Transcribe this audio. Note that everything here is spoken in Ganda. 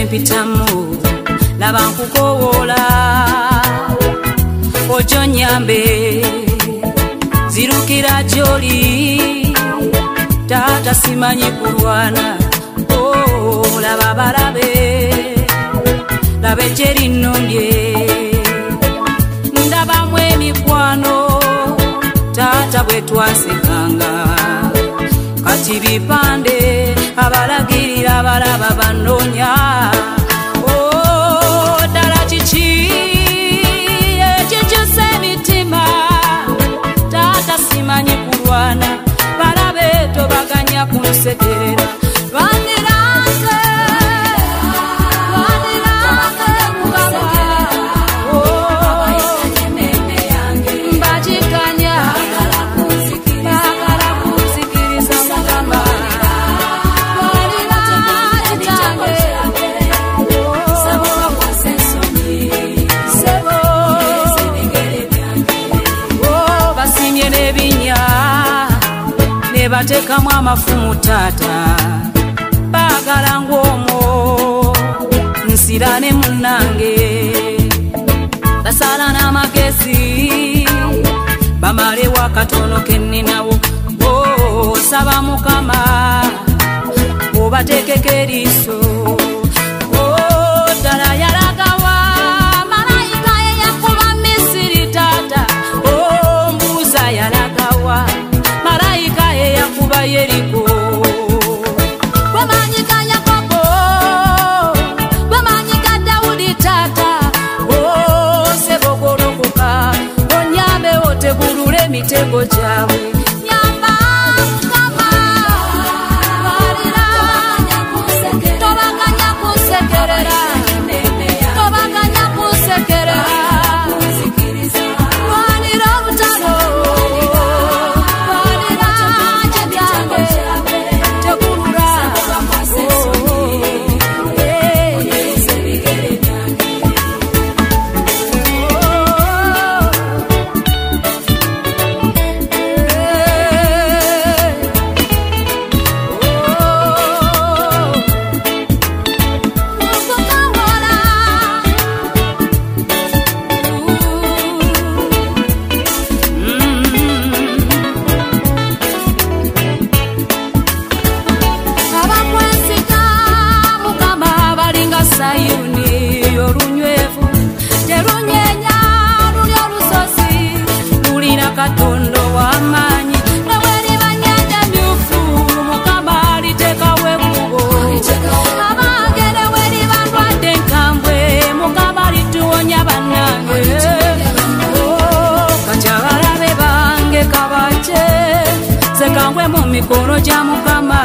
mpitamu laba nkukowola ojo nyambe zirukira gyoli tata simanyi kulwana laba balabe labe gyeri nnumbye ndabamu emikwano tata bwe twasekanga kati bipande abalagirira abalaba banoonya ddala kiki ekikyusa emitima tata simanyi kulwana balabe tobaganya kunsekerera bandirange kubaba mbagikanya bagala kunzikiriza mugamba basimye n'ebinya ne batekamu amafumu tata baagala ng'omwo nsirane munnange basala n'amagezi bamalewo akatono kenninawo saba mukama obateekeko eriiso ddala yalagawa malayika ye yakuba Misiri tata mbuuza yalagawa malayika ye yakuba Yeriko gwemanyika Yakobo gwemanyika Dawudi tata sebogolokoka onyambe otegulule emitego gyabwe Katondo w'amaanyi naweri banyanja myufu mukama alitekawo ekkubo abagere weri balwadde enkambwe mukama alituwonya bannange kati abalabe bange kabace sekangwe mu mikono gya mukama